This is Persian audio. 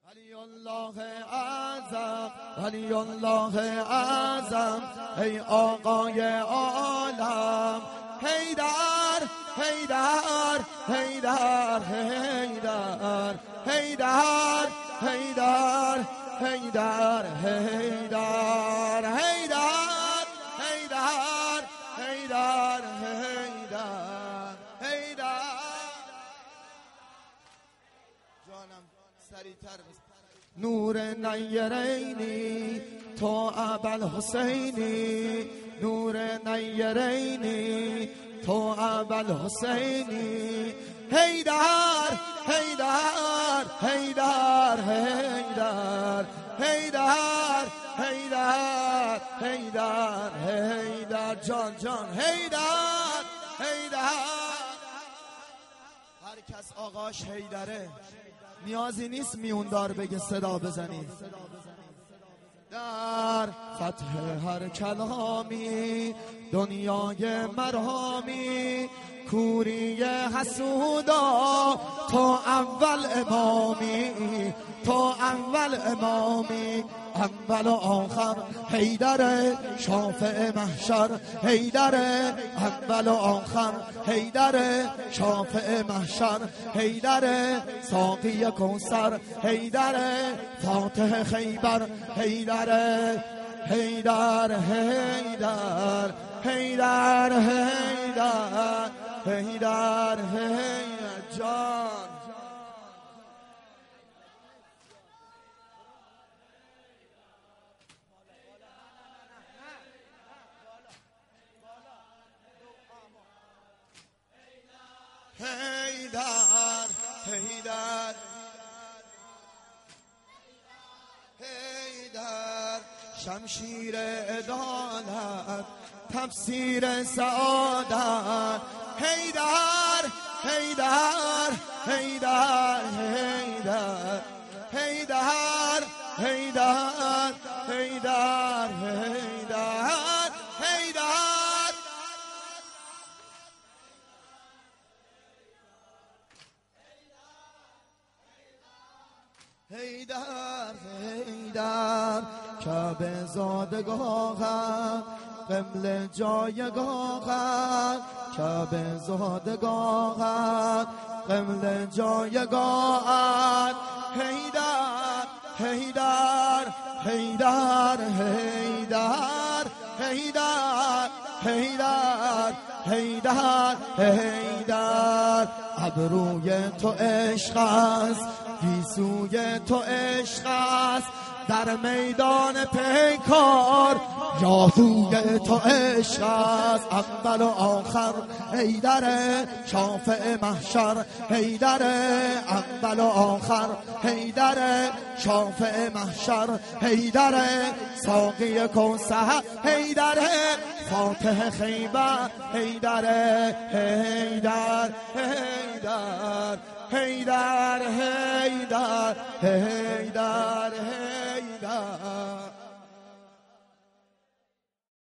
علی الله اعظم، علی الله اعظم، ای آقای عالم. حیدر حیدر حیدر حیدر حیدر حیدر حیدر حیدر حیدر حیدر حیدر حیدر حیدر. جانم سریعتر بس. نور نیرینی تو ابوالحسینی، نور نیرینی تو ابوالحسینی. حیدر حیدر حیدر حیدر حیدر حیدر حیدر حیدر. جان جان حیدر حیدر. هر کس آقاش حیدره نیازی نیست میوندار بگه صدا بزنی. در فتح هر کلامی دنیای مرهامی، کوری حسودا تو اول امامی، تو اول امامی، اول و آخر. حیدر شافع محشر، حیدر اول و آخر، حیدر شافع محشر، حیدر ساقی کوثر، حیدر فاتح خیبر، حیدر حیدر حیدر حیدر حیدر حیدر حیدر. جان حیدر حیدر حیدر. شمشیر عدالت تفسیر سعادت. حیدر حیدر حیدر حیدر حیدر حیدر حیدر حیدر حیدر. حیدر حیدر کعبه زادگاهت، قبل جایگاهت، کعبه زادگاهت، قبل جایگاهت. حیدر حیدر حیدر حیدر حیدر حیدر حیدر حیدر. ابروی تو عشق است، گیسوی تو عشق است، در میدان پیکار یاهوی تو عشق است. اول و آخر حیدر شافع محشر، حیدر اول و آخر، حیدر شافع محشر، حیدر ساقی کوثر، حیدر فاتح خیبر، حیدر حیدر حیدر حیدر حیدر حیدر حیدر.